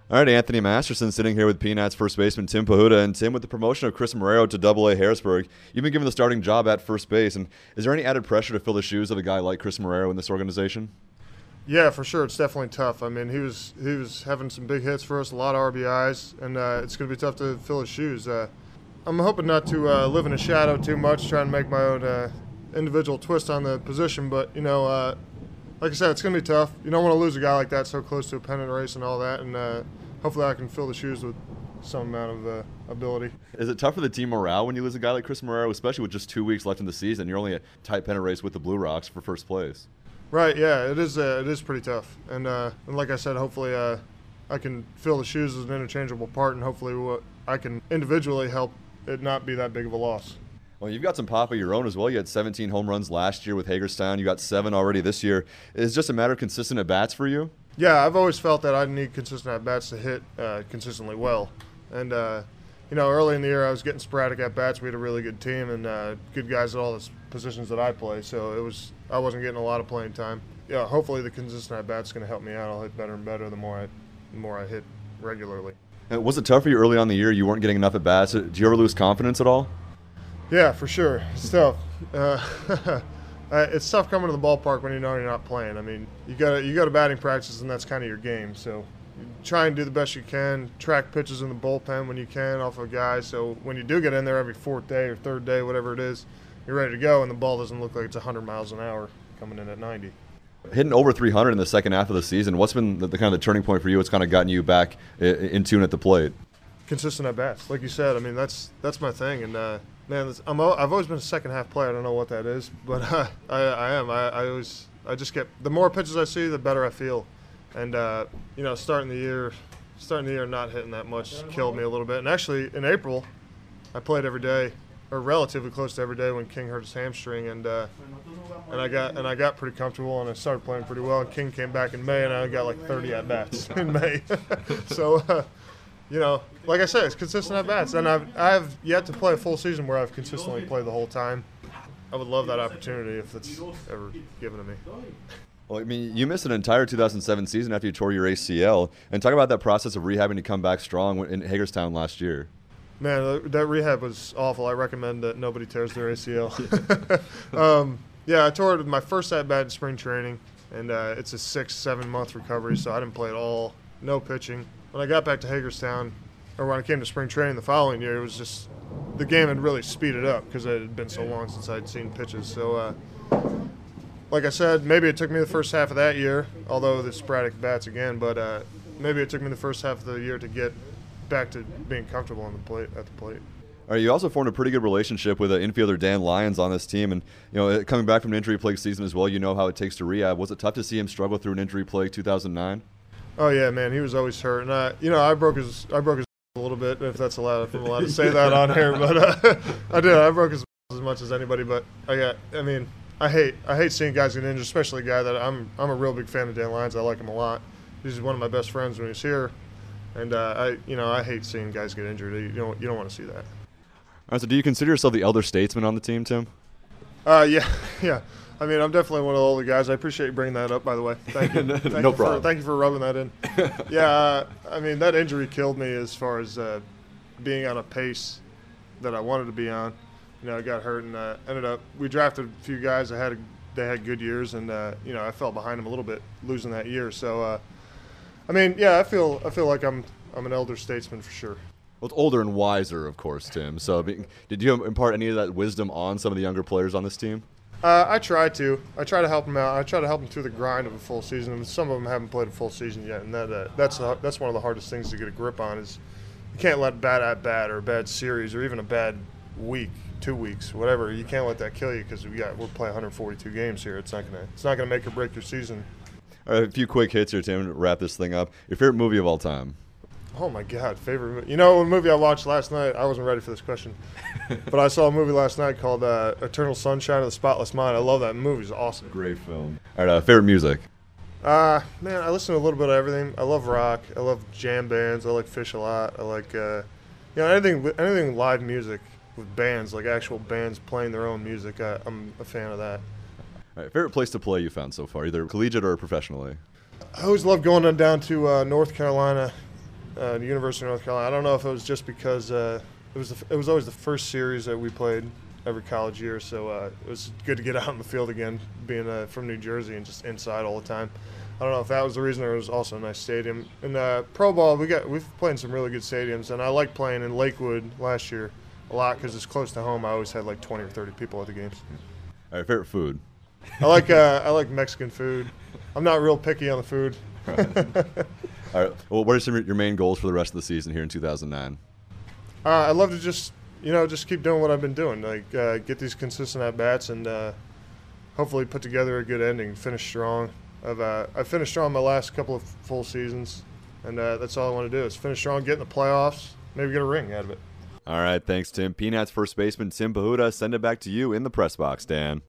All right, Anthony Masterson sitting here with Peanuts first baseman Tim Pahuda. And Tim, with the promotion of Chris Marrero to Double-A Harrisburg, you've been given the starting job at first base. And is there any added pressure to fill the shoes of a guy like Chris Marrero in this organization? Yeah, for sure. It's definitely tough. I mean, he was having some big hits for us, a lot of RBIs, and it's going to be tough to fill his shoes. I'm hoping not to live in a shadow too much, trying to make my own individual twist on the position. But, like I said, it's going to be tough. You don't want to lose a guy like that so close to a pennant race and all that. And hopefully I can fill the shoes with some amount of ability. Is it tough for the team morale when you lose a guy like Chris Marrero, especially with just 2 weeks left in the season? You're only a tight pennant race with the Blue Rocks for first place. Right, yeah, it is pretty tough. And like I said, hopefully I can fill the shoes as an interchangeable part, and hopefully I can individually help it not be that big of a loss. Well, you've got some pop of your own as well. You had 17 home runs last year with Hagerstown. You got 7 already this year. Is it just a matter of consistent at-bats for you? Yeah, I've always felt that I need consistent at-bats to hit consistently well. And, early in the year I was getting sporadic at-bats. We had a really good team and good guys at all the positions that I play. So I wasn't getting a lot of playing time. Yeah, hopefully the consistent at-bats is going to help me out. I'll hit better and better the more I hit regularly. Was it tough for you early on in the year? You weren't getting enough at-bats. Did you ever lose confidence at all? Yeah, for sure. It's tough. It's tough coming to the ballpark when you know you're not playing. I mean, you go to batting practice, and that's kind of your game. So you try and do the best you can, track pitches in the bullpen when you can off of guys. So when you do get in there every fourth day or third day, whatever it is, you're ready to go, and the ball doesn't look like it's 100 miles an hour coming in at 90. Hitting over 300 in the second half of the season, what's been the kind of the turning point for you? What's kind of gotten you back in tune at the plate? Consistent at-bats. Like you said, I mean, that's my thing. And, man, I've always been a second-half player. I don't know what that is, but I am. I just get – the more pitches I see, the better I feel. And, starting the year not hitting that much killed me a little bit. And actually, in April, I played every day, or relatively close to every day when King hurt his hamstring, and I got pretty comfortable, and I started playing pretty well. And King came back in May, and I got like 30 at bats in May. So, like I said, it's consistent at bats, and I've yet to play a full season where I've consistently played the whole time. I would love that opportunity if it's ever given to me. Well, I mean, you missed an entire 2007 season after you tore your ACL, and talk about that process of rehabbing to come back strong in Hagerstown last year. Man, that rehab was awful. I recommend that nobody tears their ACL. Yeah, I tore it with my first at-bat in spring training, and it's a 6-7 month recovery, so I didn't play at all, no pitching. When I got back to Hagerstown, or when I came to spring training the following year, it was just the game had really speeded up because it had been so long since I'd seen pitches. So, like I said, maybe it took me the first half of that year, although the sporadic bats again, but maybe it took me the first half of the year to get back to being comfortable at the plate. All right, you also formed a pretty good relationship with infielder Dan Lyons on this team, and coming back from an injury-plagued season as well, you know how it takes to rehab. Was it tough to see him struggle through an injury-plagued 2009? Oh yeah, man, he was always hurt, and I broke his a little bit, if that's allowed. If I'm allowed to say that on here, but I broke his as much as anybody. But I hate seeing guys get injured, especially a guy that I'm a real big fan of Dan Lyons. I like him a lot. He's one of my best friends when he's here. And I hate seeing guys get injured. You don't want to see that. All right, so do you consider yourself the elder statesman on the team, Tim? Yeah. I mean, I'm definitely one of the older guys. I appreciate you bringing that up, by the way. Thank you. No problem. Thank you for rubbing that in. Yeah, I mean, that injury killed me as far as being on a pace that I wanted to be on. I got hurt and ended up – we drafted a few guys that had good years, and I fell behind them a little bit losing that year. So, I feel like I'm an elder statesman for sure. Well, it's older and wiser, of course, Tim. So did you impart any of that wisdom on some of the younger players on this team? I try to. I try to help them out. I try to help them through the grind of a full season. And some of them haven't played a full season yet, and that's one of the hardest things to get a grip on is you can't let bad at-bat or a bad series or even a bad week, 2 weeks, whatever. You can't let that kill you because we're playing 142 games here. It's not gonna make or break your season. All right, a few quick hits here, Tim, to wrap this thing up. Your favorite movie of all time? Oh, my God, favorite movie. A movie I watched last night, I wasn't ready for this question, but I saw a movie last night called Eternal Sunshine of the Spotless Mind. I love that movie. It's awesome. Great film. All right, favorite music? Man, I listen to a little bit of everything. I love rock. I love jam bands. I like Fish a lot. I like, anything live music with bands, like actual bands playing their own music. I'm a fan of that. All right, favorite place to play you found so far, either collegiate or professionally? I always love going down to North Carolina the University of North Carolina. I don't know if it was just because it was always the first series that we played every college year, so it was good to get out in the field again, being from New Jersey and just inside all the time. I don't know if that was the reason, or it was also a nice stadium. In pro ball, we've played in some really good stadiums, and I like playing in Lakewood last year a lot because it's close to home. I always had like 20 or 30 people at the games. All right, favorite food? I like Mexican food. I'm not real picky on the food. All right. Well, what are some of your main goals for the rest of the season here in 2009? I'd love to just keep doing what I've been doing, like get these consistent at bats and hopefully put together a good ending, finish strong. I've finished strong my last couple of full seasons, and that's all I want to do is finish strong, get in the playoffs, maybe get a ring out of it. All right, thanks, Tim. Peanuts first baseman Tim Pahuda. Send it back to you in the press box, Dan.